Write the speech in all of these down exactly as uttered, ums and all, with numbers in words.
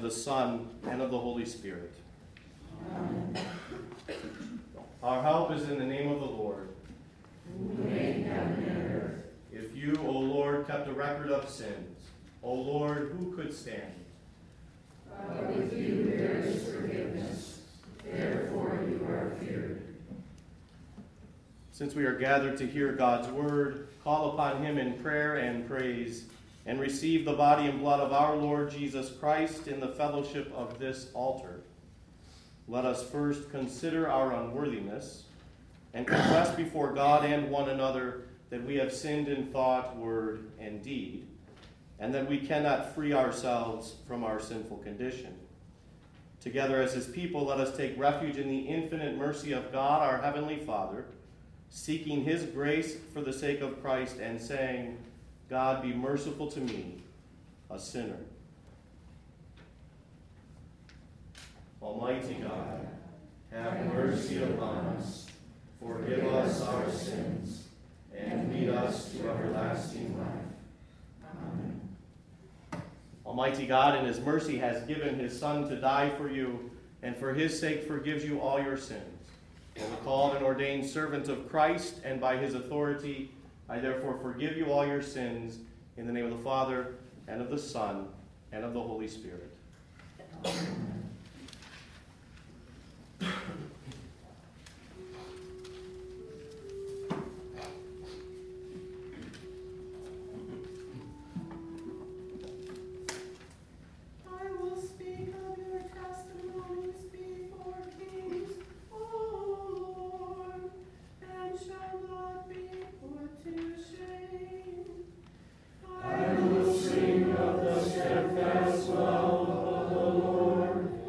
the Son, and of the Holy Spirit. Amen. Our help is in the name of the Lord, who made heaven and earth. If you, O Lord, kept a record of sins, O Lord, who could stand? But with you there is forgiveness, therefore you are feared. Since we are gathered to hear God's word, call upon him in prayer and praise, and receive the body and blood of our Lord Jesus Christ in the fellowship of this altar. Let us first consider our unworthiness and confess before God and one another that we have sinned in thought, word, and deed, and that we cannot free ourselves from our sinful condition. Together as his people, let us take refuge in the infinite mercy of God, our Heavenly Father, seeking his grace for the sake of Christ and saying, God, be merciful to me, a sinner. Almighty God, have mercy upon us, forgive us our sins, and lead us to everlasting life. Amen. Almighty God, in his mercy, has given his Son to die for you, and for his sake forgives you all your sins. As a called and ordained servant of Christ, and by his authority, I therefore forgive you all your sins, in the name of the Father, and of the Son, and of the Holy Spirit. Amen. I will sing of the steadfast love of the Lord.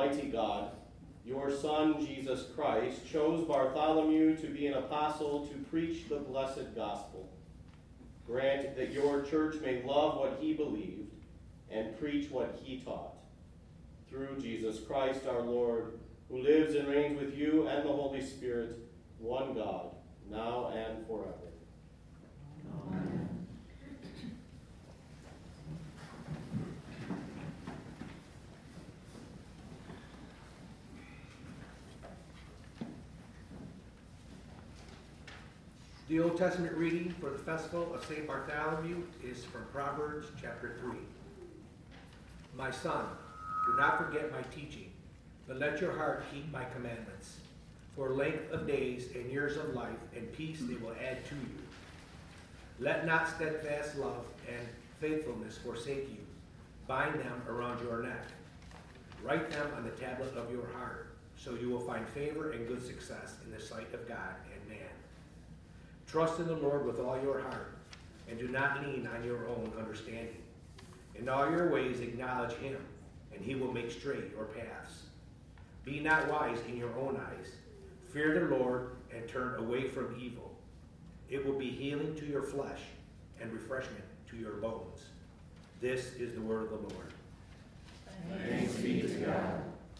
Almighty God, your Son, Jesus Christ, chose Bartholomew to be an apostle to preach the blessed gospel. Grant that your church may love what he believed and preach what he taught. Through Jesus Christ our Lord, who lives and reigns with you and the Holy Spirit, one God, now and forever. Amen. The Old Testament reading for the festival of Saint Bartholomew is from Proverbs chapter three. My son, do not forget my teaching, but let your heart keep my commandments. For length of days and years of life and peace they will add to you. Let not steadfast love and faithfulness forsake you. Bind them around your neck. Write them on the tablet of your heart, so you will find favor and good success in the sight of God and man. Trust in the Lord with all your heart, and do not lean on your own understanding. In all your ways acknowledge him, and he will make straight your paths. Be not wise in your own eyes. Fear the Lord and turn away from evil. It will be healing to your flesh and refreshment to your bones. This is the word of the Lord. Thanks be to God.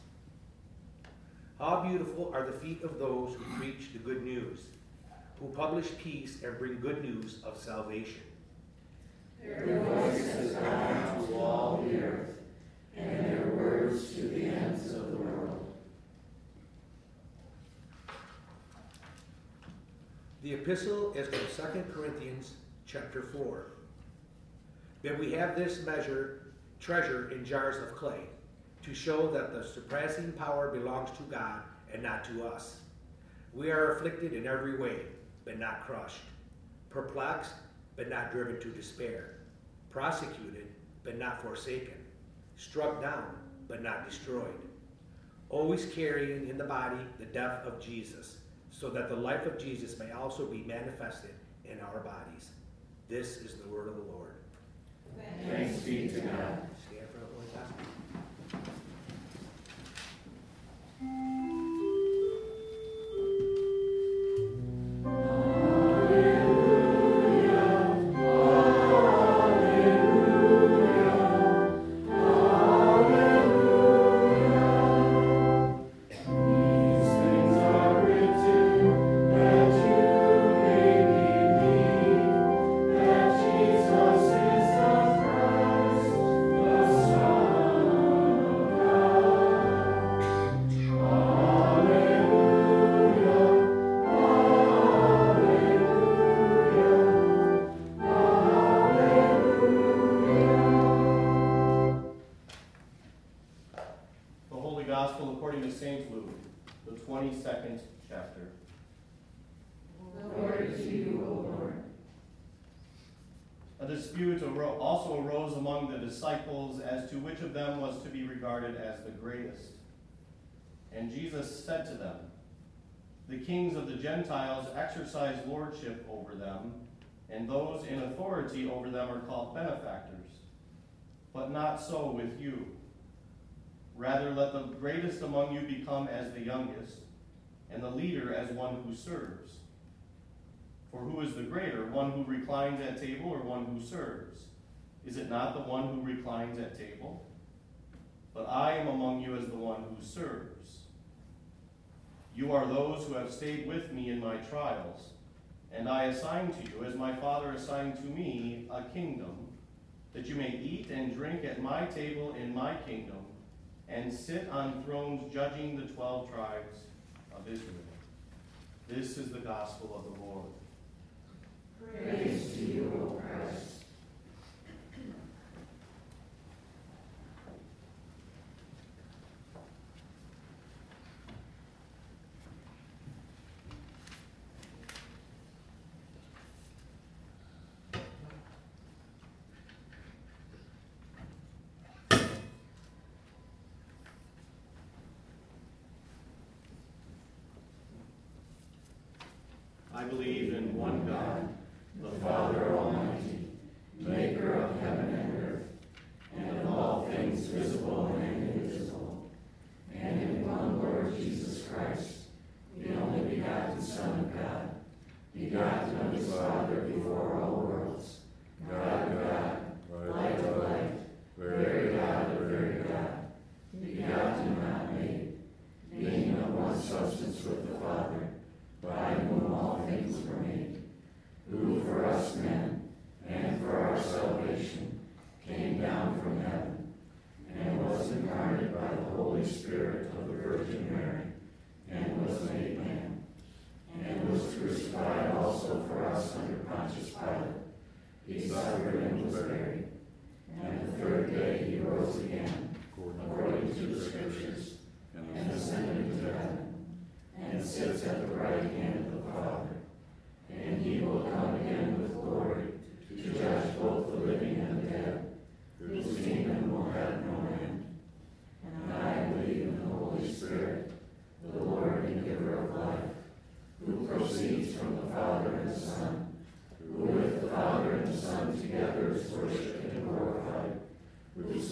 How beautiful are the feet of those who preach the good news, who publish peace and bring good news of salvation. Their voice has gone to all the earth, and their words to the ends of the world. The epistle is from Second Corinthians chapter four. But we have this measure, treasure in jars of clay, to show that the surpassing power belongs to God and not to us. We are afflicted in every way, but not crushed, perplexed, but not driven to despair, prosecuted, but not forsaken, struck down, but not destroyed, always carrying in the body the death of Jesus, so that the life of Jesus may also be manifested in our bodies. This is the word of the Lord. Thanks be to God. Stand for the Holy Gospel. Also arose among the disciples as to which of them was to be regarded as the greatest. And Jesus said to them, the kings of the Gentiles exercise lordship over them, and those in authority over them are called benefactors. But not so with you. Rather, let the greatest among you become as the youngest, and the leader as one who serves. For who is the greater, one who reclines at table or one who serves? Is it not the one who reclines at table? But I am among you as the one who serves. You are those who have stayed with me in my trials, and I assign to you, as my Father assigned to me, a kingdom, that you may eat and drink at my table in my kingdom, and sit on thrones judging the twelve tribes of Israel. This is the gospel of the Lord. Praise to you, O Christ. I believe in one God, the Father Almighty, maker of heaven and earth, and of all things visible and invisible, and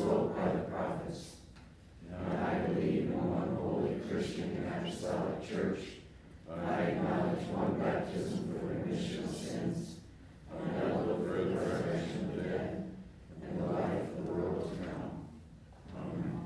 spoke by the prophets. And I believe in one holy Christian and apostolic church. I acknowledge one baptism for the remission of sins, and I look for the resurrection of the dead, and the life of the world to come. Amen.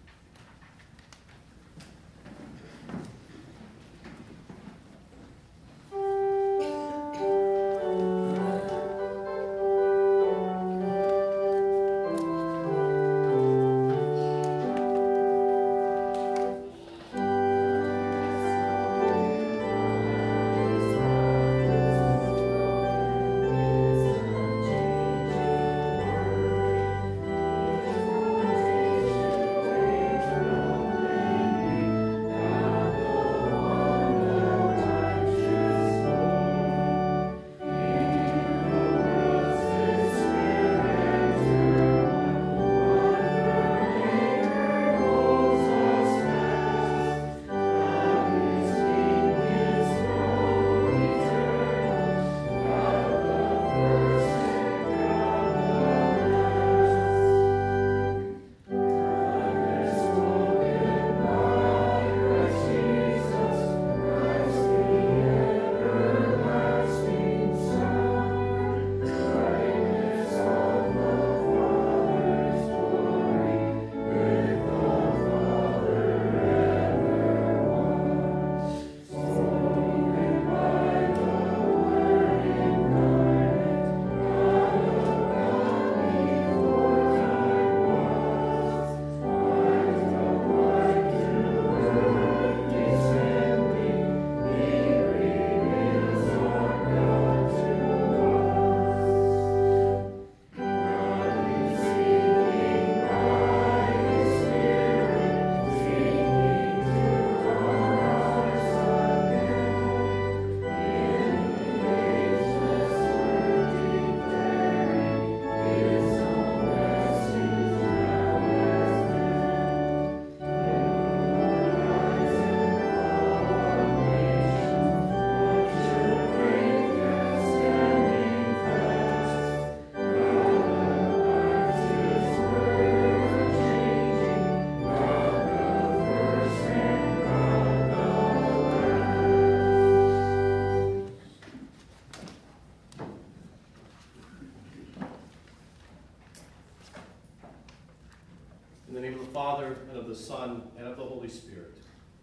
In the name of the Father, and of the Son, and of the Holy Spirit.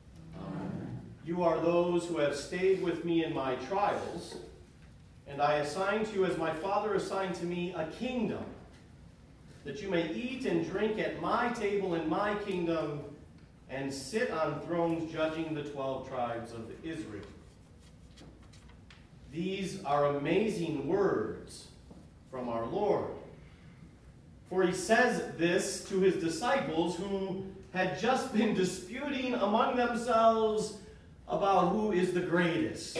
Amen. You are those who have stayed with me in my trials, and I assign to you, as my Father assigned to me, a kingdom, that you may eat and drink at my table in my kingdom, and sit on thrones judging the twelve tribes of Israel. These are amazing words from our Lord. For he says this to his disciples who had just been disputing among themselves about who is the greatest.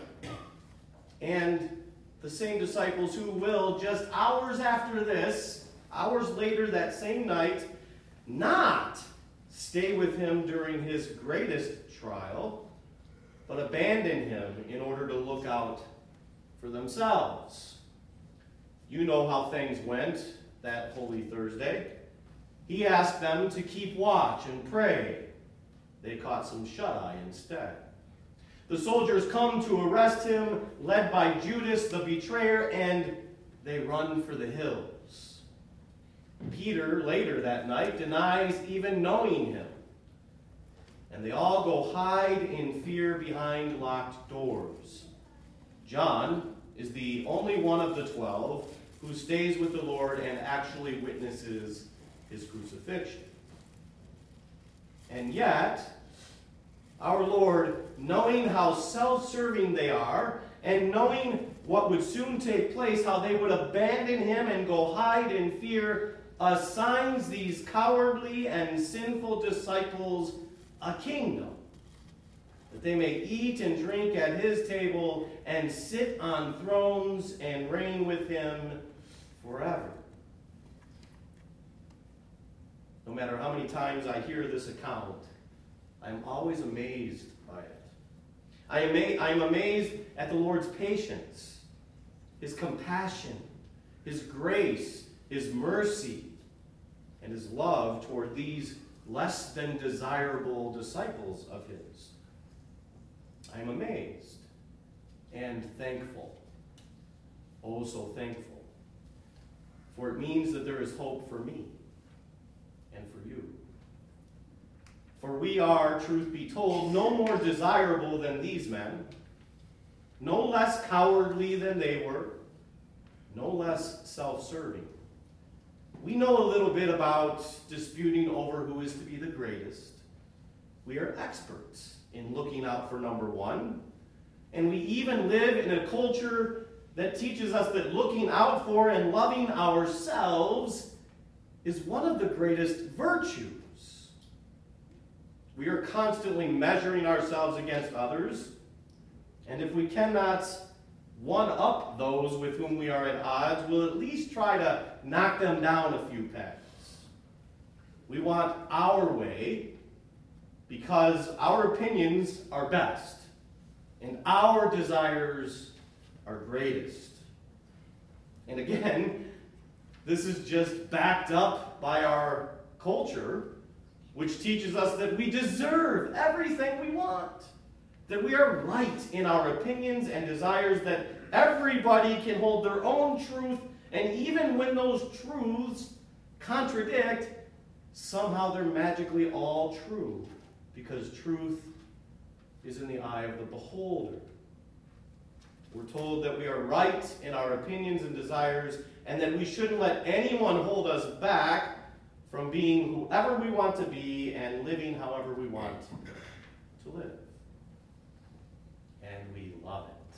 And the same disciples who will, just hours after this, hours later that same night, not stay with him during his greatest trial, but abandon him in order to look out for themselves. You know how things went that Holy Thursday. He asked them to keep watch and pray. They caught some shut-eye instead. The soldiers come to arrest him, led by Judas the betrayer, and they run for the hills. Peter, later that night, denies even knowing him. And they all go hide in fear behind locked doors. John is the only one of the twelve who stays with the Lord and actually witnesses his crucifixion. And yet, our Lord, knowing how self-serving they are, and knowing what would soon take place, how they would abandon him and go hide in fear, assigns these cowardly and sinful disciples a kingdom, that they may eat and drink at his table and sit on thrones and reign with him forever. No matter how many times I hear this account, I'm always amazed by it. I am ama- I'm amazed at the Lord's patience, his compassion, his grace, his mercy. and his love toward these less than desirable disciples of his. I am amazed and thankful. Oh, so thankful. For it means that there is hope for me and for you. For we are, truth be told, no more desirable than these men, no less cowardly than they were, no less self-serving. We know a little bit about disputing over who is to be the greatest. We are experts in looking out for number one, and we even live in a culture that teaches us that looking out for and loving ourselves is one of the greatest virtues. We are constantly measuring ourselves against others, and if we cannot one-up those with whom we are at odds, we'll at least try to knock them down a few pegs. We want our way because our opinions are best, and our desires are greatest. And again, this is just backed up by our culture, which teaches us that we deserve everything we want, that we are right in our opinions and desires, that everybody can hold their own truth, and even when those truths contradict, somehow they're magically all true, because truth is in the eye of the beholder. We're told that we are right in our opinions and desires, and that we shouldn't let anyone hold us back from being whoever we want to be and living however we want to live. And we love it.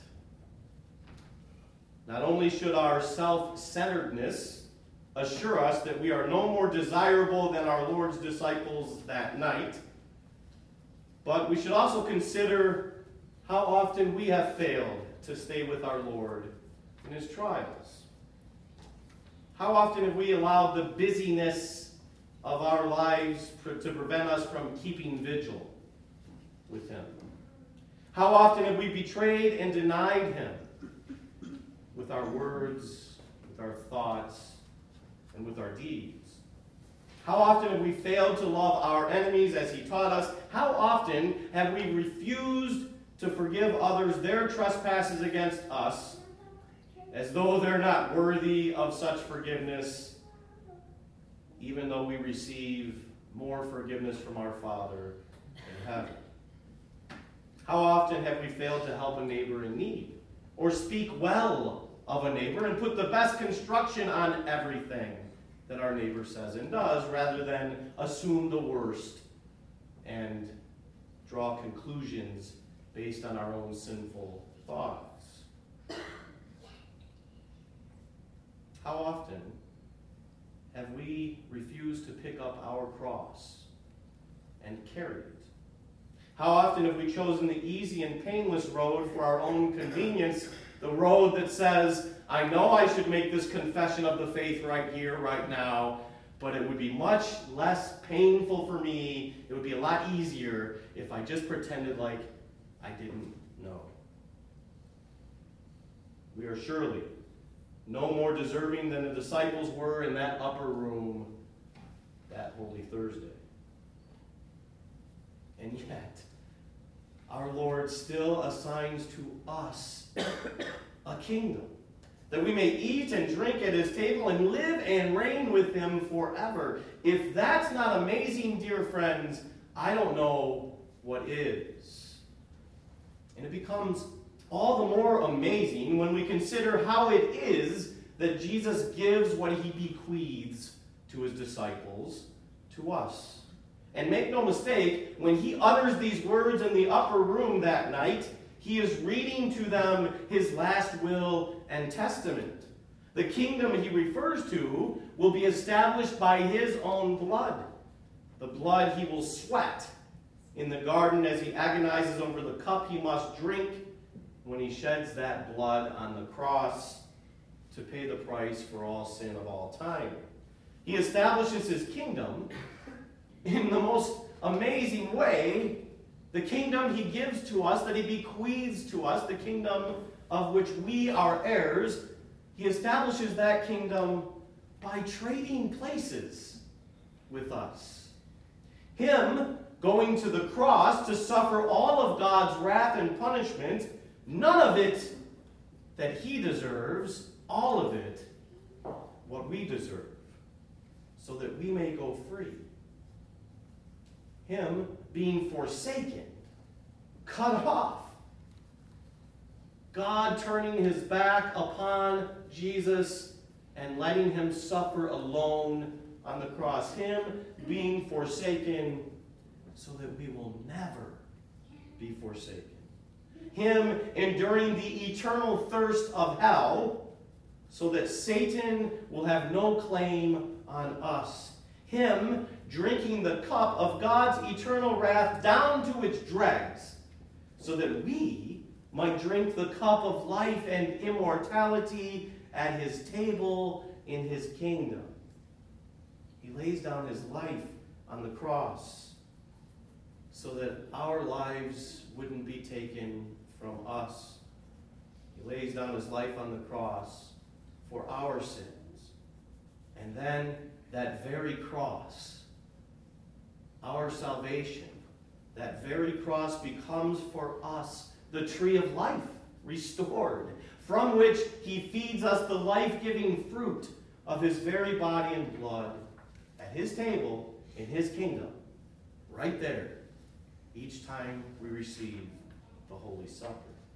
Not only should our self-centeredness assure us that we are no more desirable than our Lord's disciples that night, but we should also consider how often we have failed to stay with our Lord in his trials. How often have we allowed the busyness of our lives to prevent us from keeping vigil with him? How often have we betrayed and denied him with our words, with our thoughts, and with our deeds? How often have we failed to love our enemies as he taught us? How often have we refused to forgive others their trespasses against us, as though they're not worthy of such forgiveness, even though we receive more forgiveness from our Father in heaven? How often have we failed to help a neighbor in need, or speak well of a neighbor and put the best construction on everything that our neighbor says and does, rather than assume the worst and draw conclusions based on our own sinful thoughts? How often have we refused to pick up our cross and carry it? How often have we chosen the easy and painless road for our own convenience, the road that says, I know I should make this confession of the faith right here, right now, but it would be much less painful for me, it would be a lot easier if I just pretended like I didn't know. We are surely no more deserving than the disciples were in that upper room that Holy Thursday. And yet, our Lord still assigns to us a kingdom, that we may eat and drink at his table and live and reign with him forever. If that's not amazing, dear friends, I don't know what is. And it becomes all the more amazing when we consider how it is that Jesus gives what he bequeaths to his disciples to us. And make no mistake, when he utters these words in the upper room that night, he is reading to them his last will and testament. The kingdom he refers to will be established by his own blood, the blood he will sweat in the garden as he agonizes over the cup he must drink when he sheds that blood on the cross to pay the price for all sin of all time. He establishes his kingdom in the most amazing way, the kingdom he gives to us, that he bequeaths to us, the kingdom of which we are heirs. He establishes that kingdom by trading places with us. Him going to the cross to suffer all of God's wrath and punishment, none of it that he deserves, all of it what we deserve, so that we may go free. Him being forsaken, cut off. God turning his back upon Jesus and letting him suffer alone on the cross. Him being forsaken so that we will never be forsaken. Him enduring the eternal thirst of hell so that Satan will have no claim on us. Him drinking the cup of God's eternal wrath down to its dregs so that we might drink the cup of life and immortality at his table in his kingdom. He lays down his life on the cross so that our lives wouldn't be taken from us. He lays down his life on the cross for our sins. And then that very cross, our salvation, that very cross becomes for us the tree of life restored, from which he feeds us the life-giving fruit of his very body and blood at his table in his kingdom, right there, each time we receive the Holy Supper.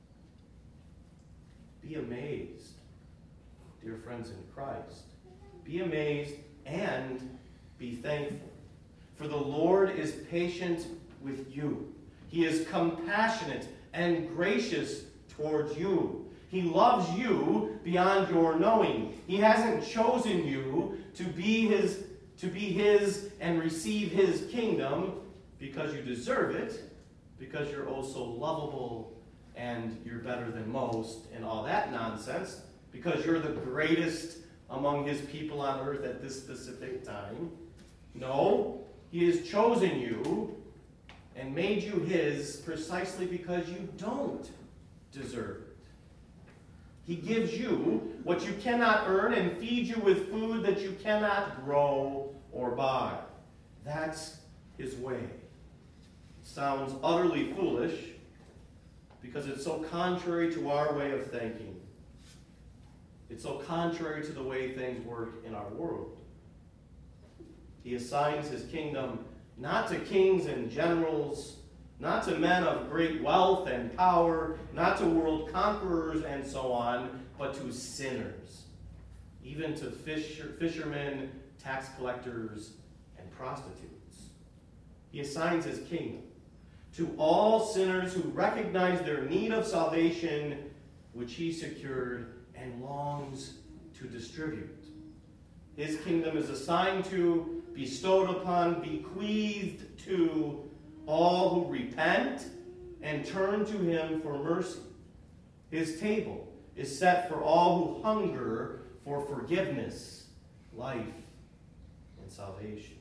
Be amazed, dear friends in Christ. Be amazed and be thankful. For the Lord is patient with you. He is compassionate and gracious towards you. He loves you beyond your knowing. He hasn't chosen you to be his, to be his and receive his kingdom because you deserve it, because you're oh so lovable and you're better than most and all that nonsense, because you're the greatest among his people on earth at this specific time. No, he has chosen you and made you his precisely because you don't deserve it. He gives you what you cannot earn and feeds you with food that you cannot grow or buy. That's his way. It sounds utterly foolish because it's so contrary to our way of thinking. It's so contrary to the way things work in our world. He assigns his kingdom not to kings and generals, not to men of great wealth and power, not to world conquerors and so on, but to sinners, even to fisher, fishermen, tax collectors, and prostitutes. He assigns his kingdom to all sinners who recognize their need of salvation, which he secured and longs to distribute. His kingdom is assigned to, bestowed upon, bequeathed to all who repent and turn to him for mercy. His table is set for all who hunger for forgiveness, life, and salvation.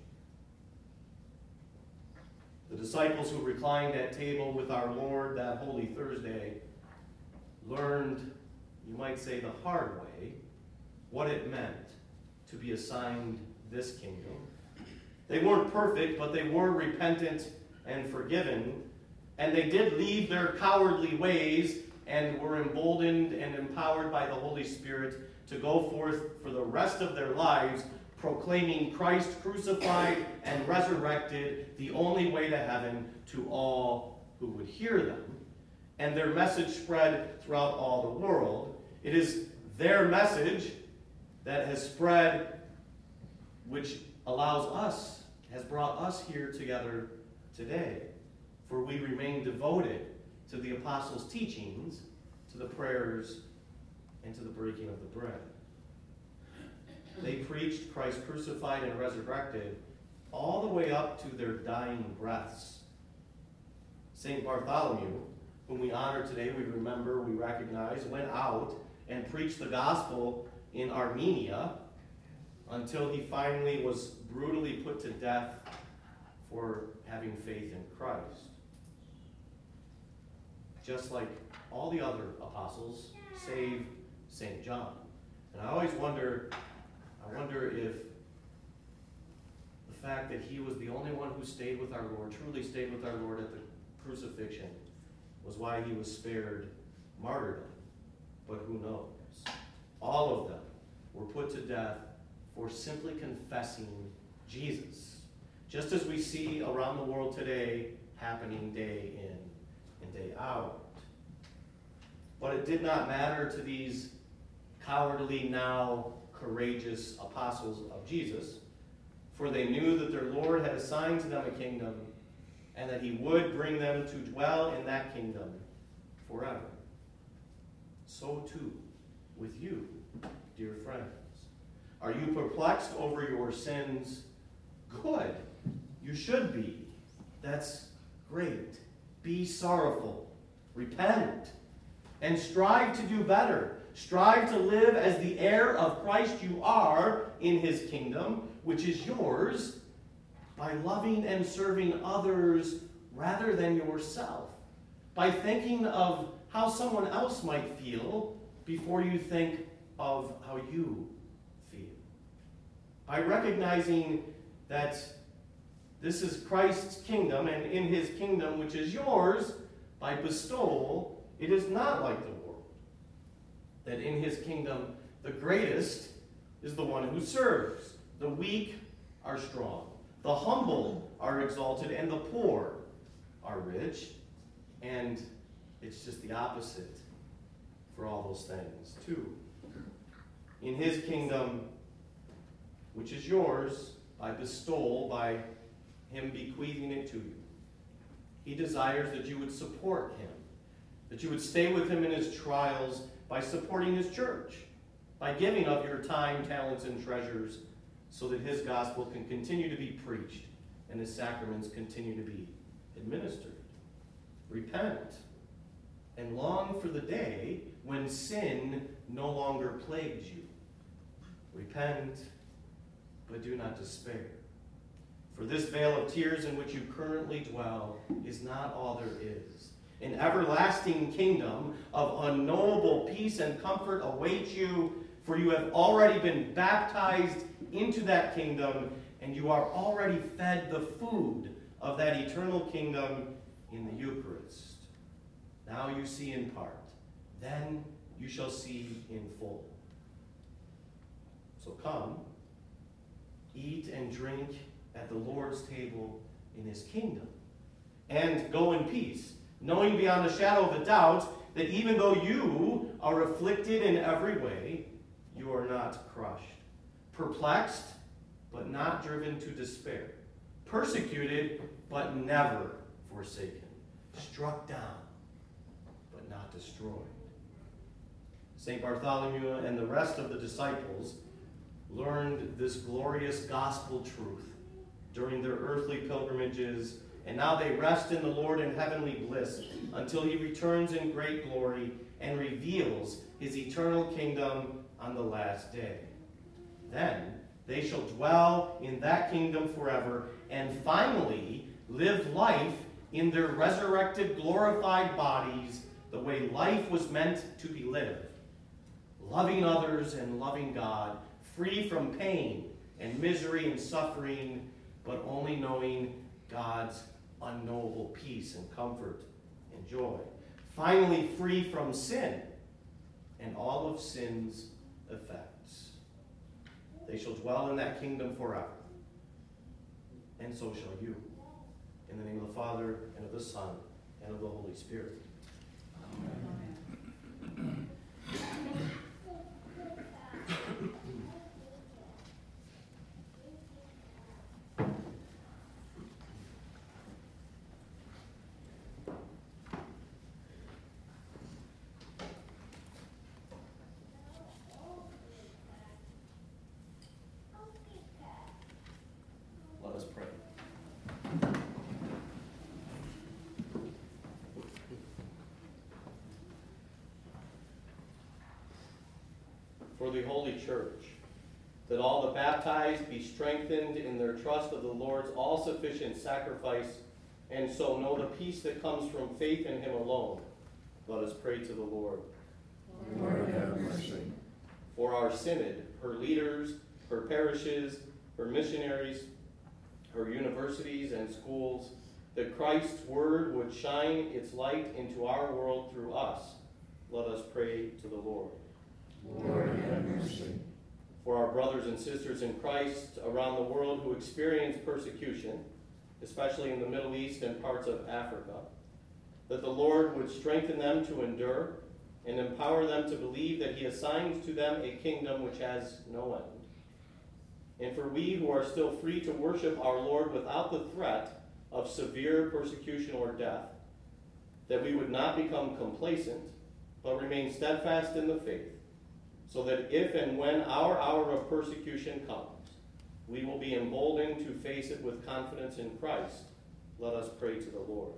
The disciples who reclined at table with our Lord that Holy Thursday learned, you might say the hard way, what it meant to be assigned this kingdom. They weren't perfect, but they were repentant and forgiven, and they did leave their cowardly ways and were emboldened and empowered by the Holy Spirit to go forth for the rest of their lives, proclaiming Christ crucified and resurrected, the only way to heaven, to all who would hear them. And their message spread throughout all the world. It is their message that has spread, which allows us, has brought us here together today. For we remain devoted to the apostles' teachings, to the prayers, and to the breaking of the bread. They preached Christ crucified and resurrected all the way up to their dying breaths. Saint Bartholomew, whom we honor today, we remember, we recognize, went out and preached the gospel in Armenia until he finally was brutally put to death for having faith in Christ. Just like all the other apostles, save Saint John. And I always wonder, I wonder if the the fact that he was the only one who stayed with our Lord, truly stayed with our Lord at the crucifixion, was why he was spared martyrdom. But who knows? All of them were put to death for simply confessing Jesus, just as we see around the world today happening day in and day out. But it did not matter to these cowardly, now courageous apostles of Jesus, for they knew that their Lord had assigned to them a kingdom and that he would bring them to dwell in that kingdom forever. So too with you, dear friends. Are you perplexed over your sins? Good. You should be. That's great. Be sorrowful. Repent. And strive to do better. Strive to live as the heir of Christ you are in his kingdom, which is yours, by loving and serving others rather than yourself. By thinking of how someone else might feel before you think of how you feel. By recognizing that this is Christ's kingdom, and in his kingdom, which is yours, by bestowal, it is not like the world. That in his kingdom, the greatest is the one who serves. The weak are strong. The humble are exalted, and the poor are rich. And it's just the opposite for all those things, too. In his kingdom, which is yours, by bestowal, by him bequeathing it to you, he desires that you would support him, that you would stay with him in his trials by supporting his church, by giving of your time, talents, and treasures, so that his gospel can continue to be preached and his sacraments continue to be administered. Repent and long for the day when sin no longer plagues you. Repent, but do not despair. For this vale of tears in which you currently dwell is not all there is. An everlasting kingdom of unknowable peace and comfort awaits you, for you have already been baptized into that kingdom, and you are already fed the food of that eternal kingdom in the Eucharist. Now you see in part, then you shall see in full. So come, eat and drink at the Lord's table in his kingdom, and go in peace, knowing beyond a shadow of a doubt that even though you are afflicted in every way, you are not crushed, perplexed, but not driven to despair, persecuted, but never forsaken, struck down, but not destroyed. Saint Bartholomew and the rest of the disciples learned this glorious gospel truth during their earthly pilgrimages, and now they rest in the Lord in heavenly bliss until he returns in great glory and reveals his eternal kingdom on the last day. Then they shall dwell in that kingdom forever and finally live life in their resurrected, glorified bodies the way life was meant to be lived, loving others and loving God, free from pain and misery and suffering, but only knowing God's unknowable peace and comfort and joy. Finally, free from sin and all of sin's effects. They shall dwell in that kingdom forever. And so shall you. In the name of the Father, and of the Son, and of the Holy Spirit. Amen. Let us pray. For the Holy Church, that all the baptized be strengthened in their trust of the Lord's all-sufficient sacrifice, and so know the peace that comes from faith in him alone. Let us pray to the Lord. Lord, have mercy. For our synod, her leaders, her parishes, her missionaries, her universities and schools, that Christ's word would shine its light into our world through us. Let us pray to the Lord. Lord, have mercy. For our brothers and sisters in Christ around the world who experience persecution, especially in the Middle East and parts of Africa, that the Lord would strengthen them to endure and empower them to believe that he assigns to them a kingdom which has no end. And for we who are still free to worship our Lord without the threat of severe persecution or death, that we would not become complacent, but remain steadfast in the faith, so that if and when our hour of persecution comes, we will be emboldened to face it with confidence in Christ. Let us pray to the Lord.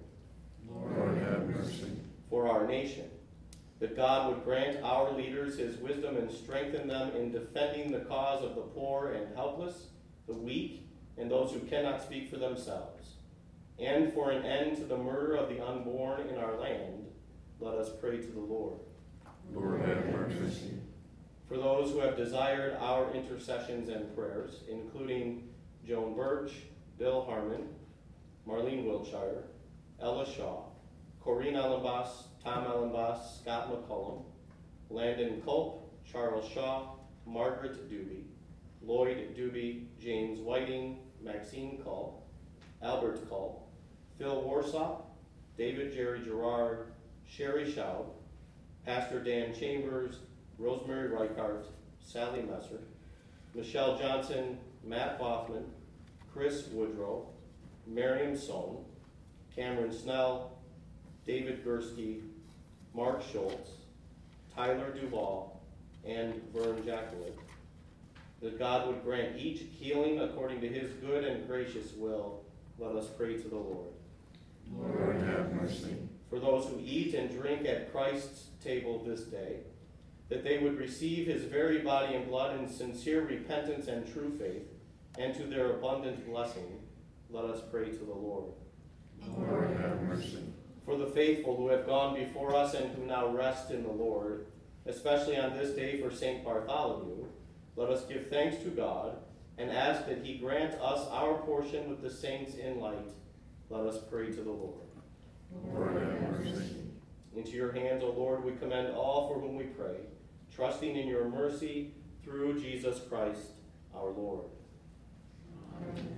Lord, have mercy. For our nation, that God would grant our leaders his wisdom and strengthen them in defending the cause of the poor and helpless, the weak, and those who cannot speak for themselves. And for an end to the murder of the unborn in our land, let us pray to the Lord. Lord, have mercy. For those who have desired our intercessions and prayers, including Joan Birch, Bill Harmon, Marlene Wiltshire, Ella Shaw, Corinne Ellenboss, Tom Ellenboss, Scott McCullum, Landon Culp, Charles Shaw, Margaret Doobie, Lloyd Doobie, James Whiting, Maxine Culp, Albert Culp, Phil Warsop, David Jerry Gerard, Sherry Schaub, Pastor Dan Chambers, Rosemary Reichart, Sally Messer, Michelle Johnson, Matt Boffman, Chris Woodrow, Miriam Sohn, Cameron Snell, David Gursky, Mark Schultz, Tyler Duvall, and Vern Jackowitz. That God would grant each healing according to his good and gracious will. Let us pray to the Lord. Lord, have mercy. For those who eat and drink at Christ's table this day, that they would receive his very body and blood in sincere repentance and true faith, and to their abundant blessing, let us pray to the Lord. Lord, have mercy. For the faithful who have gone before us and who now rest in the Lord, especially on this day for Saint Bartholomew, let us give thanks to God and ask that he grant us our portion with the saints in light. Let us pray to the Lord. Lord, have mercy. Into your hands, O Lord, we commend all for whom we pray, trusting in your mercy through Jesus Christ, our Lord. Amen.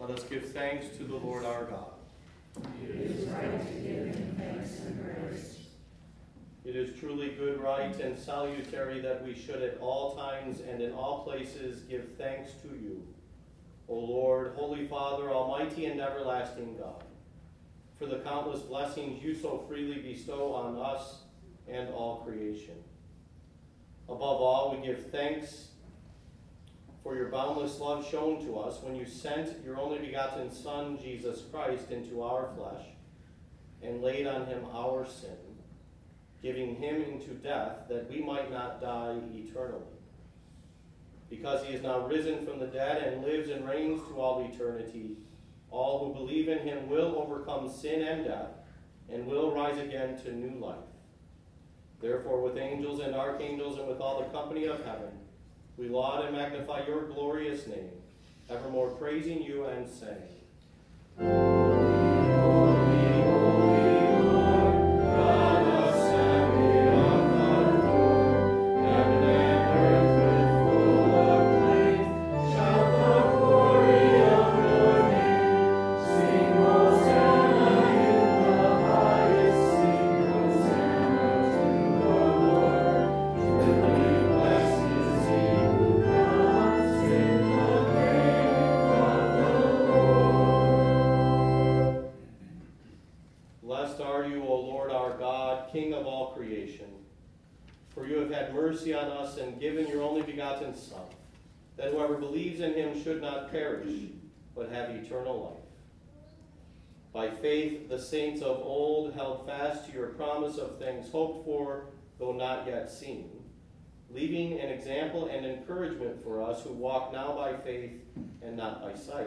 Let us give thanks to the Lord our God. It is right to give him thanks and praise. It is truly good, right, and salutary that we should at all times and in all places give thanks to you, O Lord, Holy Father, Almighty and everlasting God, for the countless blessings you so freely bestow on us and all creation. Above all, we give thanks for your boundless love shown to us when you sent your only begotten Son, Jesus Christ, into our flesh and laid on him our sin, giving him into death that we might not die eternally. Because he is now risen from the dead and lives and reigns to all eternity, all who believe in him will overcome sin and death and will rise again to new life. Therefore, with angels and archangels and with all the company of heaven, we laud and magnify your glorious name, evermore praising you and saying, mercy on us and given your only begotten Son, that whoever believes in him should not perish, but have eternal life. By faith, the saints of old held fast to your promise of things hoped for, though not yet seen, leaving an example and encouragement for us who walk now by faith and not by sight.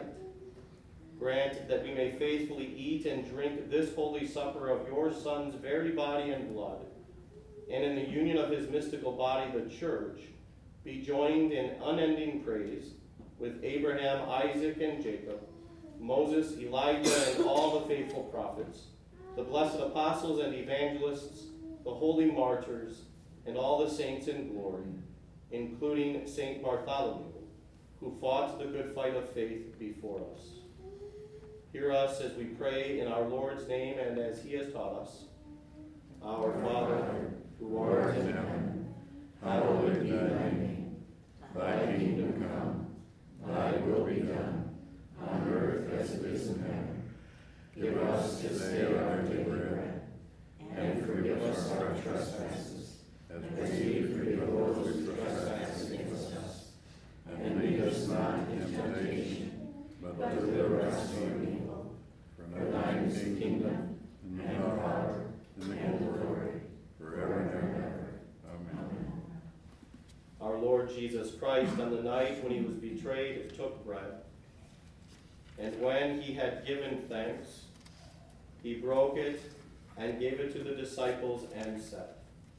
Grant that we may faithfully eat and drink this holy supper of your Son's very body and blood, and in the union of his mystical body, the church, be joined in unending praise with Abraham, Isaac, and Jacob, Moses, Elijah, and all the faithful prophets, the blessed apostles and evangelists, the holy martyrs, and all the saints in glory, including Saint Bartholomew, who fought the good fight of faith before us. Hear us as we pray in our Lord's name and as he has taught us. Our Father, who art in heaven, hallowed be thy name. Thy kingdom come, thy will be done, on earth as it is in heaven. Give us this day our daily bread, and forgive us our trespasses, as we forgive those who trespass against us. And lead us not into temptation, but deliver us from evil. For thine is the kingdom, and the power, and the glory, forever and ever. Amen. Our Lord Jesus Christ, on the night when he was betrayed, took bread. And when he had given thanks, he broke it and gave it to the disciples and said,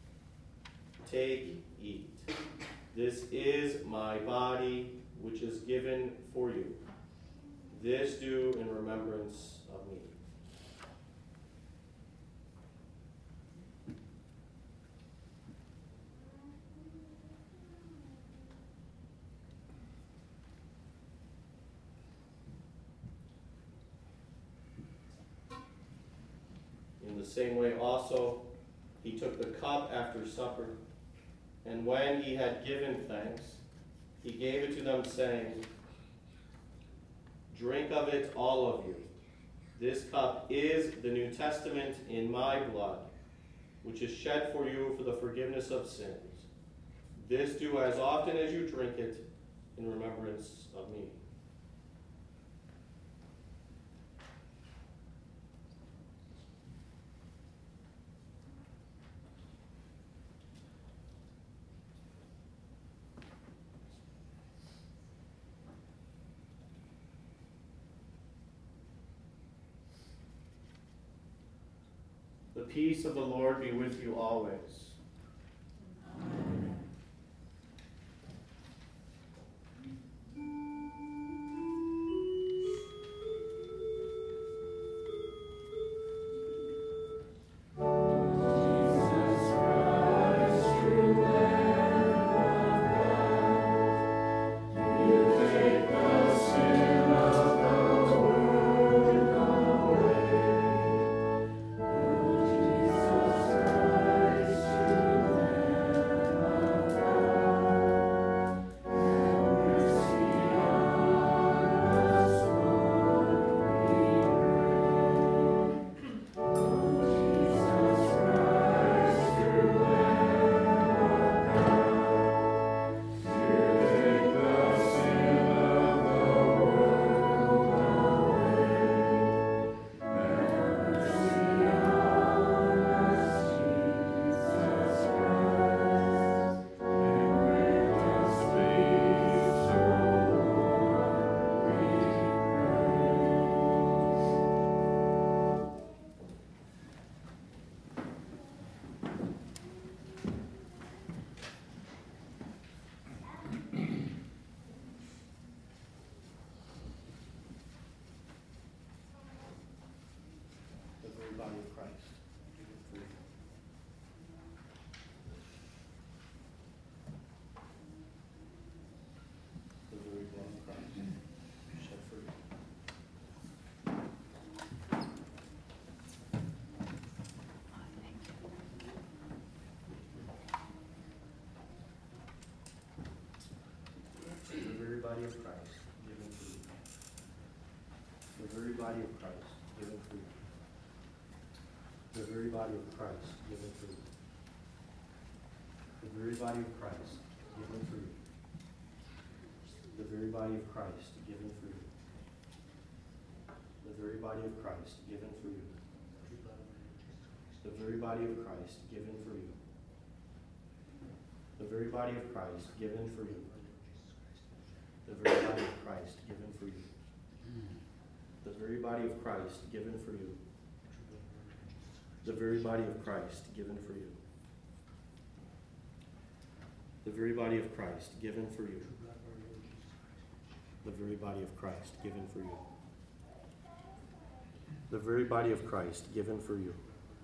"Take, eat. This is my body, which is given for you. This do in remembrance of me." In the same way also, he took the cup after supper, and when he had given thanks, he gave it to them, saying, "Drink of it, all of you. This cup is the New Testament in my blood, which is shed for you for the forgiveness of sins. This do as often as you drink it in remembrance of me." The peace of the Lord be with you always. Amen. You take the sin of the body of Christ, given for you. The very blood of Christ, shed for you. The very body of Christ, given for you. The very body of Christ, given for you. The very body of Christ, given for you. The very body of Christ, given for you. The very body of Christ, given for you. The very body of Christ, given for you. The very body of Christ, given for you. The very body of Christ, given for you. The very body of Christ, given for you. The very body of Christ, given for you. The very body of Christ, given for you. The very body of Christ, given for you. The very body of Christ, given for you. The very body of Christ, given for you.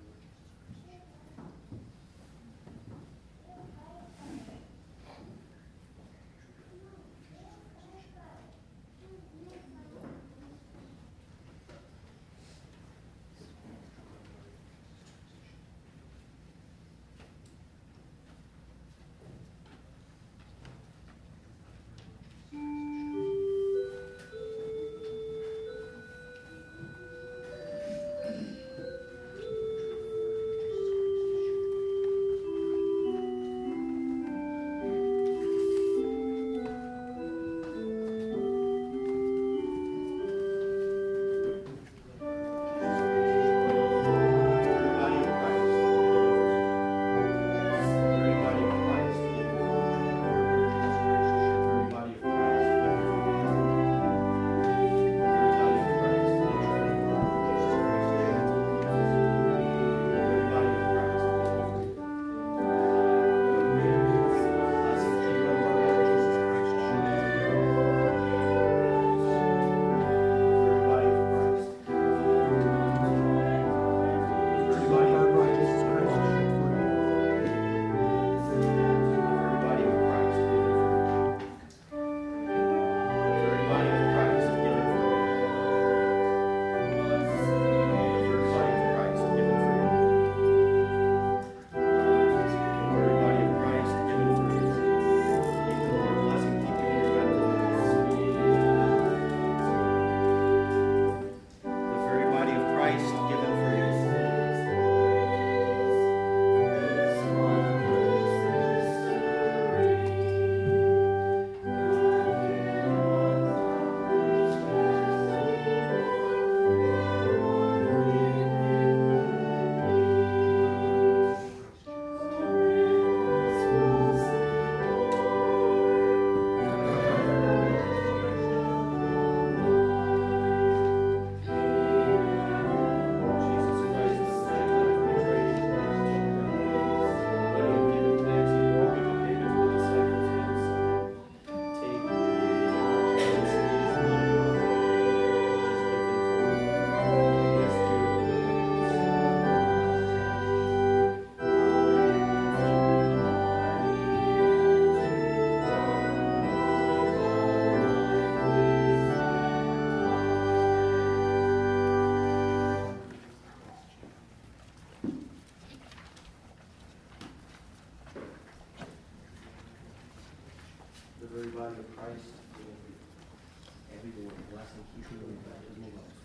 very body of Christ will be every day bless and keep you in baptismal love.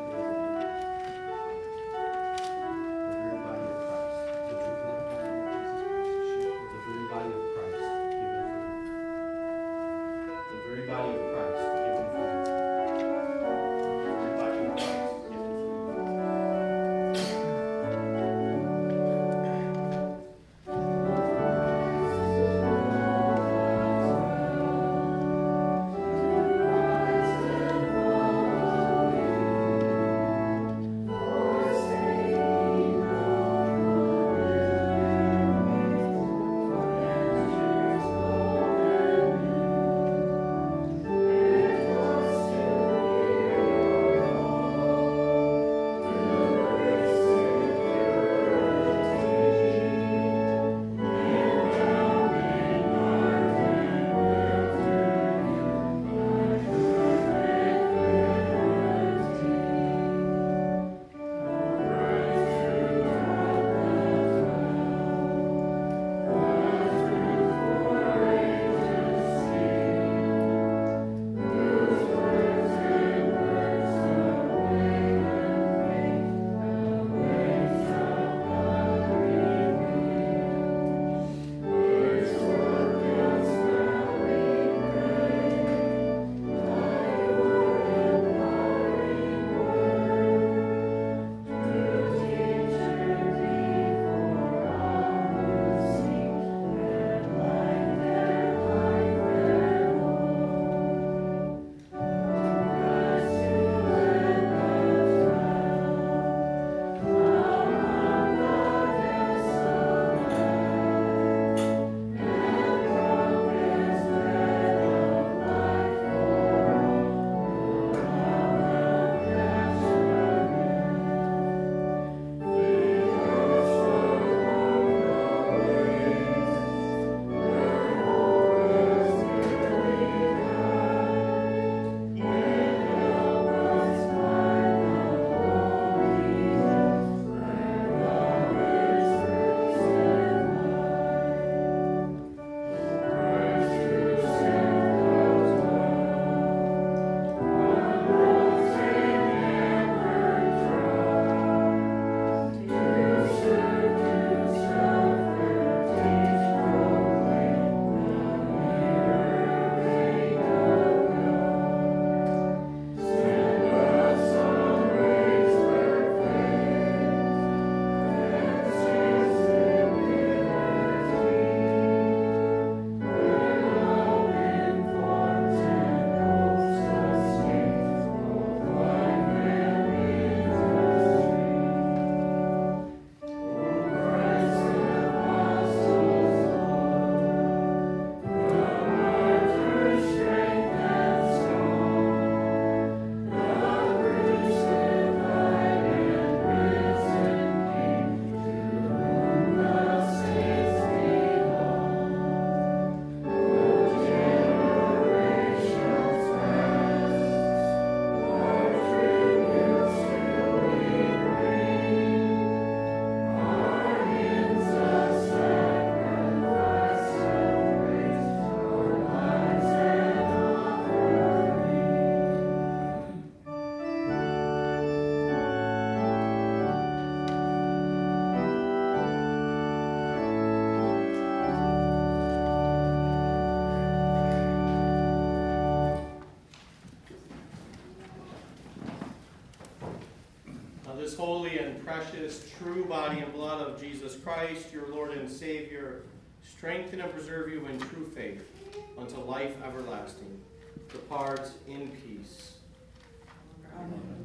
The very body of Christ. The very body of Christ given for you. The very body of Christ given for you. The very body of Christ given for you. The this holy and precious, true body and blood of Jesus Christ, your Lord and Savior, strengthen and preserve you in true faith unto life everlasting. Depart in peace. Amen.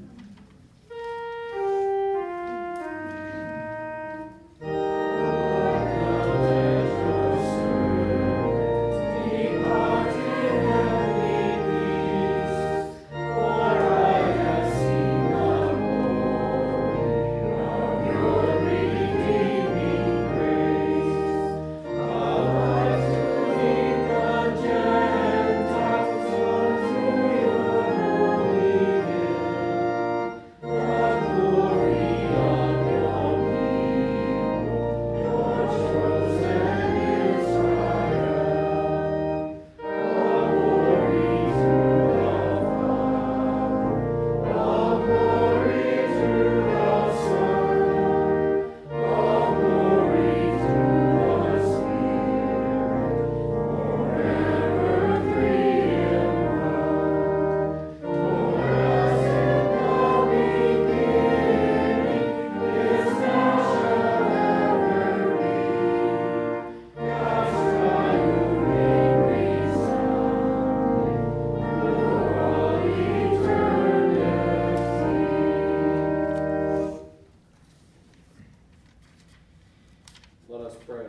Let us pray.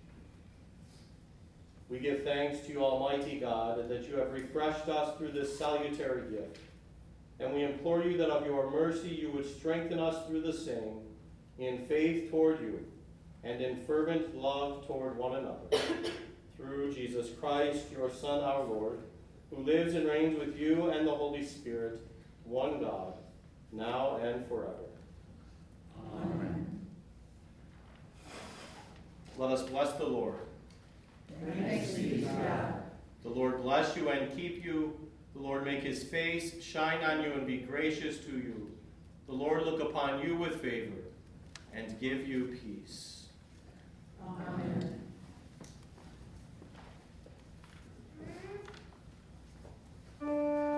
We give thanks to you, Almighty God, that you have refreshed us through this salutary gift. And we implore you that of your mercy you would strengthen us through the same, in faith toward you, and in fervent love toward one another. Through Jesus Christ, your Son, our Lord, who lives and reigns with you and the Holy Spirit, one God, now and forever. Amen. Let us bless the Lord. Thanks be to God. The Lord bless you and keep you. The Lord make his face shine on you and be gracious to you. The Lord look upon you with favor and give you peace. Amen. Amen.